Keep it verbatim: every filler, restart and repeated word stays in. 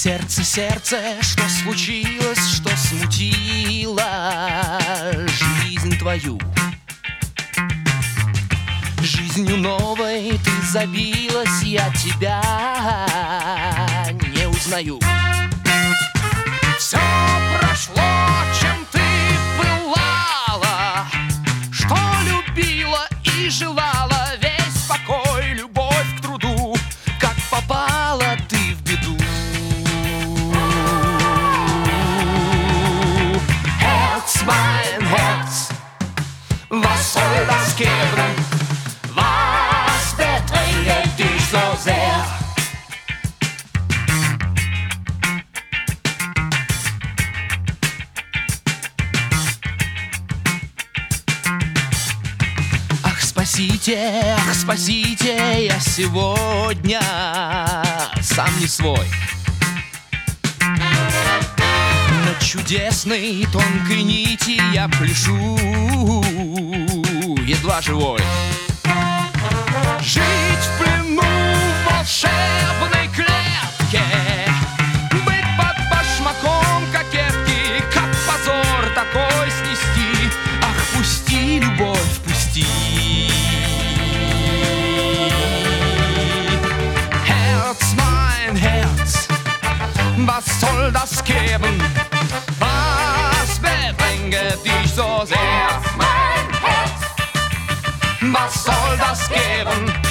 Сердце, сердце, что случилось, что смутило жизнь твою? Жизнью новой ты забилась, я тебя не узнаю. Все прошло, чем ты пылала, что любила и желала, весь покой, любовь к труду, как попала ты в беду. Herz, mein Herz, was soll das geben? Was bedrängt dich so sehr? Ах, спасите, ах, спасите, я сегодня сам не свой. На чудесной тонкой нити я пляшу, едва живой. Жить в плену в волшебной клетке, быть под башмаком кокетки, как позор такой снести. Ах, пусти, любовь, пусти. Herz, mein Herz, was soll das geben? Was bedrängt dich so sehr? Herz, mein Herz, was soll das geben?